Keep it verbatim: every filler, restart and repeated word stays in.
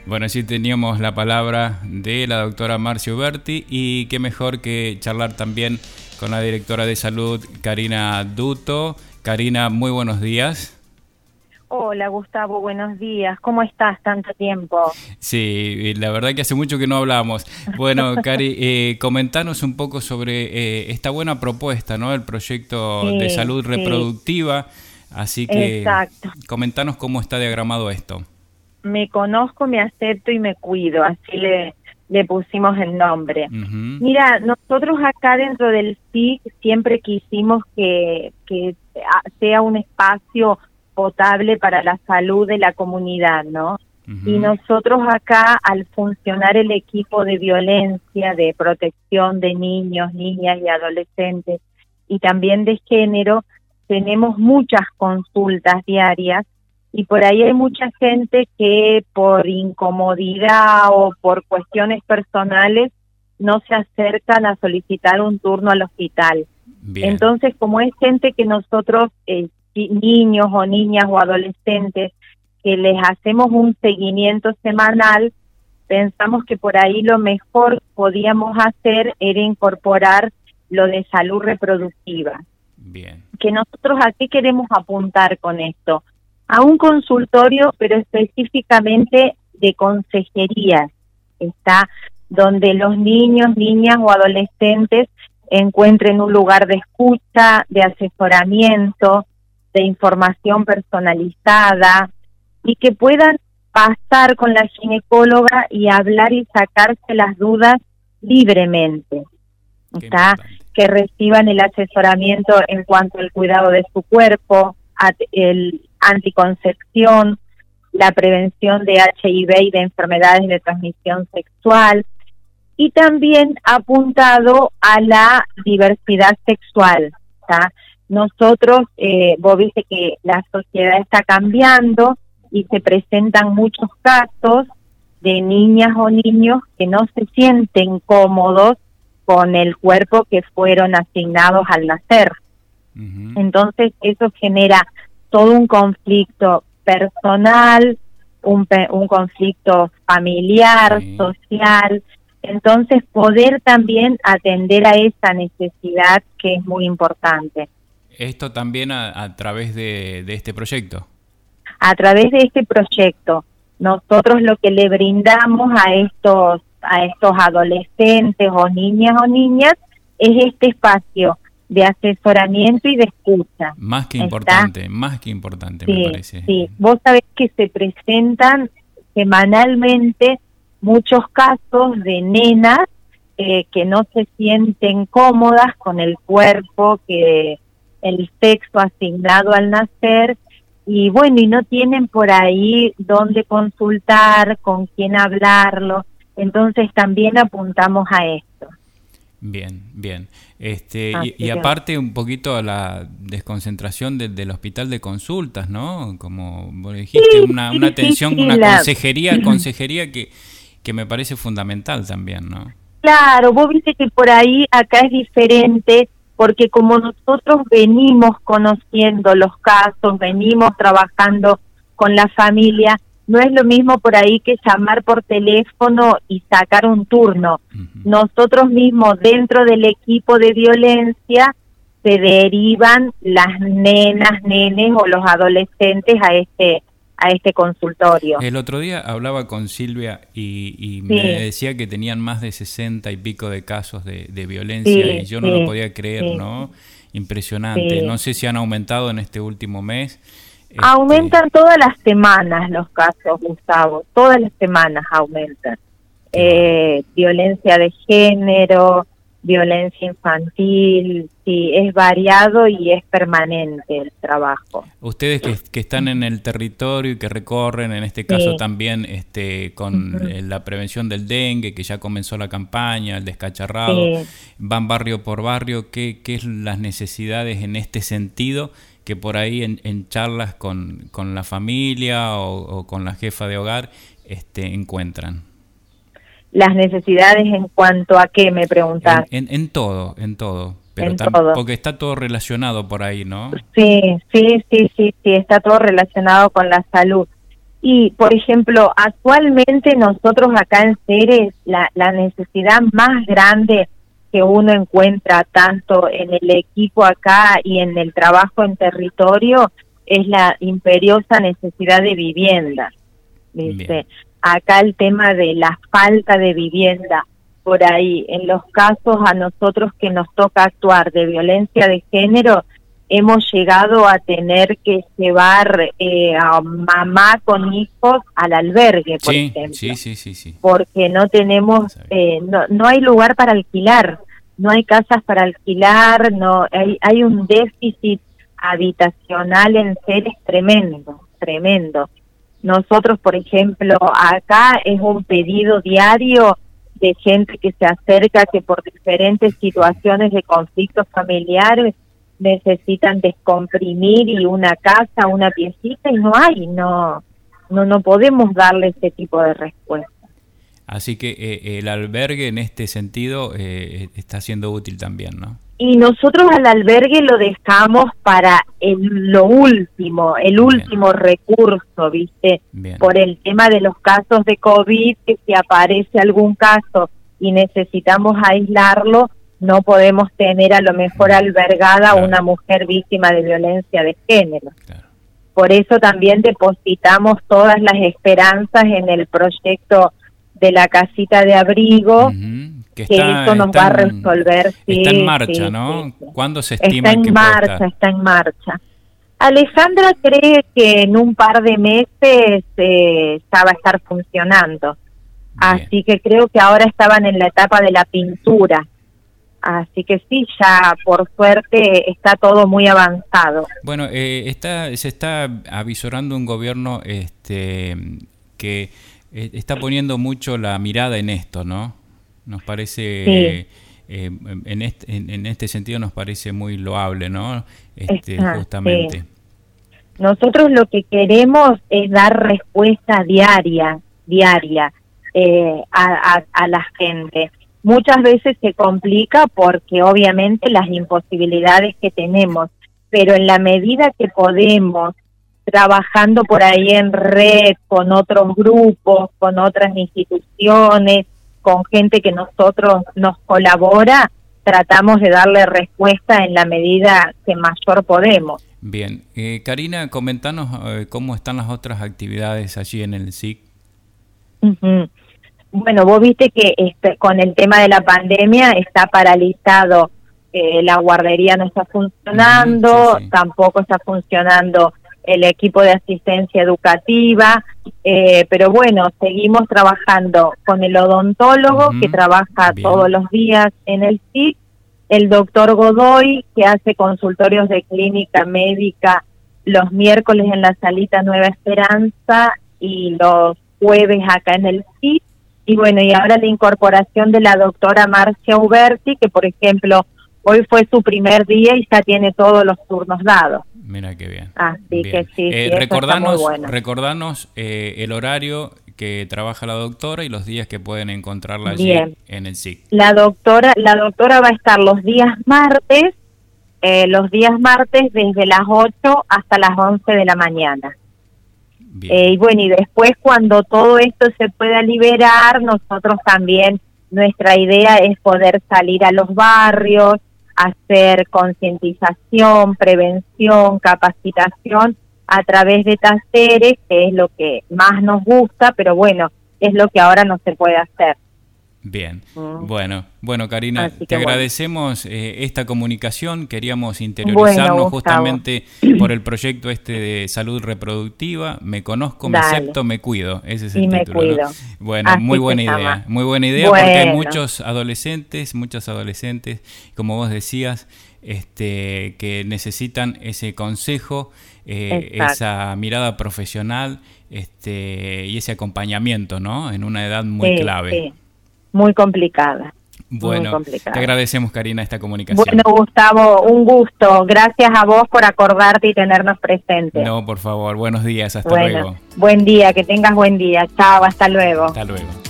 Bueno, sí teníamos la palabra de la doctora Marcia Uberti y qué mejor que charlar también con la directora de salud, Karina Duto. Karina, muy buenos días. Hola Gustavo, buenos días. ¿Cómo estás? Tanto tiempo. Sí, la verdad que hace mucho que no hablamos. Bueno, Cari, eh, comentanos un poco sobre eh, esta buena propuesta, ¿no? El proyecto Sí, de salud sí, reproductiva. Así que exacto. comentanos cómo está diagramado esto. Me conozco, me acepto y me cuido, así le, le pusimos el nombre. Uh-huh. Mira, nosotros acá dentro del S I C siempre quisimos que, que sea un espacio potable para la salud de la comunidad, ¿no? Uh-huh. Y nosotros acá, al funcionar el equipo de violencia, de protección de niños, niñas y adolescentes, y también de género, tenemos muchas consultas diarias, y por ahí hay mucha gente que por incomodidad o por cuestiones personales no se acercan a solicitar un turno al hospital. Bien. Entonces, como es gente que nosotros, eh, niños o niñas o adolescentes, que les hacemos un seguimiento semanal, pensamos que por ahí lo mejor que podíamos hacer era incorporar lo de salud reproductiva. Bien. Que nosotros aquí queremos apuntar con esto a un consultorio, pero específicamente de consejería, está donde los niños, niñas o adolescentes encuentren un lugar de escucha, de asesoramiento, de información personalizada, y que puedan pasar con la ginecóloga y hablar y sacarse las dudas libremente, ¿está? Que reciban el asesoramiento en cuanto al cuidado de su cuerpo, el anticoncepción, la prevención de H I V y de enfermedades de transmisión sexual, y también apuntado a la diversidad sexual, ¿tá? Nosotros, eh, vos viste que la sociedad está cambiando y se presentan muchos casos de niñas o niños que no se sienten cómodos con el cuerpo que fueron asignados al nacer. Uh-huh. Entonces eso genera todo un conflicto personal, un, un conflicto familiar, sí. social. Entonces poder también atender a esa necesidad que es muy importante. Esto también a, a través de, de este proyecto. A través de este proyecto, nosotros lo que le brindamos a estos a estos adolescentes o niñas o niñas es este espacio de asesoramiento y de escucha. Más que importante, ¿está? Más que importante, sí, me parece. Sí, vos sabés que se presentan semanalmente muchos casos de nenas eh, que no se sienten cómodas con el cuerpo, que el sexo asignado al nacer, y bueno, y no tienen por ahí dónde consultar, con quién hablarlo. Entonces también apuntamos a esto. Bien, bien. Este, y, y aparte un poquito a la desconcentración de, del hospital de consultas, ¿no? Como vos dijiste, sí, una, una atención, sí, sí, una la... consejería, consejería que, que me parece fundamental también, ¿no? Claro, vos viste que por ahí acá es diferente, porque como nosotros venimos conociendo los casos, venimos trabajando con la familia, no es lo mismo por ahí que llamar por teléfono y sacar un turno. Uh-huh. Nosotros mismos dentro del equipo de violencia se derivan las nenas, nenes o los adolescentes a este a este consultorio. El otro día hablaba con Silvia y, y sí. me decía que tenían más de sesenta y pico de casos de, de violencia sí, y yo no sí, lo podía creer, sí. ¿no? Impresionante. Sí. No sé si han aumentado en este último mes. Aumentan este... todas las semanas los casos, Gustavo, todas las semanas aumentan. Eh, violencia de género, violencia infantil, sí, es variado y es permanente el trabajo. Ustedes que, que están en el territorio y que recorren, en este caso sí. también este con uh-huh. la prevención del dengue, que ya comenzó la campaña, el descacharrado, sí. van barrio por barrio, ¿qué, qué es las necesidades en este sentido? Que por ahí en, en charlas con, con la familia o, o con la jefa de hogar este, encuentran. Las necesidades en cuanto a qué, me preguntás. En, en, en todo, en todo. Pero en tam, todo. Porque está todo relacionado por ahí, ¿no? Sí, sí, sí, sí, sí, está todo relacionado con la salud. Y, por ejemplo, actualmente nosotros acá en Ceres, la, la necesidad más grande que uno encuentra tanto en el equipo acá y en el trabajo en territorio es la imperiosa necesidad de vivienda, ¿viste? Acá el tema de la falta de vivienda, por ahí, en los casos a nosotros que nos toca actuar de violencia de género, hemos llegado a tener que llevar eh, a mamá con hijos al albergue, por sí, ejemplo. Sí, sí, sí, sí. Porque no tenemos, eh, no, no hay lugar para alquilar, no hay casas para alquilar, no hay, hay un déficit habitacional en Ceres tremendo, tremendo. Nosotros, por ejemplo, acá es un pedido diario de gente que se acerca, que por diferentes situaciones de conflictos familiares necesitan descomprimir y una casa, una piecita, y no hay, no, no, no podemos darle ese tipo de respuesta. Así que eh, el albergue en este sentido eh, está siendo útil también, ¿no? Y nosotros al albergue lo dejamos para el, lo último, el Bien. último recurso, ¿viste? Bien. Por el tema de los casos de COVID, que si aparece algún caso y necesitamos aislarlo, no podemos tener a lo mejor albergada claro. una mujer víctima de violencia de género. Claro. Por eso también depositamos todas las esperanzas en el proyecto de la casita de abrigo, uh-huh. que, que está, eso nos va a resolver. Sí, está en marcha, sí, ¿no? Sí, sí. ¿Cuándo se estima está en que marcha, puede estar? Está en marcha. Alejandra cree que en un par de meses eh, ya va a estar funcionando. Bien. Así que creo que ahora estaban en la etapa de la pintura. Así que sí, ya por suerte está todo muy avanzado. Bueno, eh, está se está avisorando un gobierno este que eh, está poniendo mucho la mirada en esto, ¿no? Nos parece, sí. eh, eh, en, este, en, en este sentido nos parece muy loable, ¿no? Este, está, justamente. Sí. Nosotros lo que queremos es dar respuesta diaria, diaria eh, a, a, a la gente. Muchas veces se complica porque obviamente las imposibilidades que tenemos, pero en la medida que podemos, trabajando por ahí en red, con otros grupos, con otras instituciones, con gente que nosotros nos colabora, tratamos de darle respuesta en la medida que mayor podemos. Bien. Eh, Karina, comentanos eh, cómo están las otras actividades allí en el S I C. Uh-huh. Bueno, vos viste que este, con el tema de la pandemia está paralizado, eh, la guardería no está funcionando, uh-huh, sí, sí. tampoco está funcionando el equipo de asistencia educativa, eh, pero bueno, seguimos trabajando con el odontólogo uh-huh. que trabaja Bien. todos los días en el S I C, el doctor Godoy, que hace consultorios de clínica médica los miércoles en la salita Nueva Esperanza y los jueves acá en el S I C. Y bueno, y ahora la incorporación de la doctora Marcia Uberti, que por ejemplo, hoy fue su primer día y ya tiene todos los turnos dados. Mira qué bien. Así bien. que sí, eh, sí recordanos, está muy bueno. Recordanos eh, el horario que trabaja la doctora y los días que pueden encontrarla allí bien. en el S I C. La doctora, la doctora va a estar los días martes, eh, los días martes desde las ocho hasta las once de la mañana. Eh, y bueno, y después cuando todo esto se pueda liberar, nosotros también, nuestra idea es poder salir a los barrios, hacer concientización, prevención, capacitación a través de talleres, que es lo que más nos gusta, pero bueno, es lo que ahora no se puede hacer. Bien, mm. bueno, bueno Karina, te agradecemos bueno. eh, esta comunicación, queríamos interiorizarnos bueno, justamente por el proyecto este de salud reproductiva, me conozco, Dale. me acepto, me cuido, ese es el y título. Me cuido. ¿no? Bueno, Así muy buena idea, llama. muy buena idea bueno. porque hay muchos adolescentes, muchos adolescentes, como vos decías, este, que necesitan ese consejo, eh, esa mirada profesional este, y ese acompañamiento, ¿no? En una edad muy sí, clave. Sí. Muy complicada. Bueno, muy complicada. Te agradecemos, Karina, esta comunicación. Bueno, Gustavo, un gusto. Gracias a vos por acordarte y tenernos presentes. No, por favor. Buenos días. Hasta bueno, luego. Buen día. Que tengas buen día. Chao. Hasta luego. Hasta luego.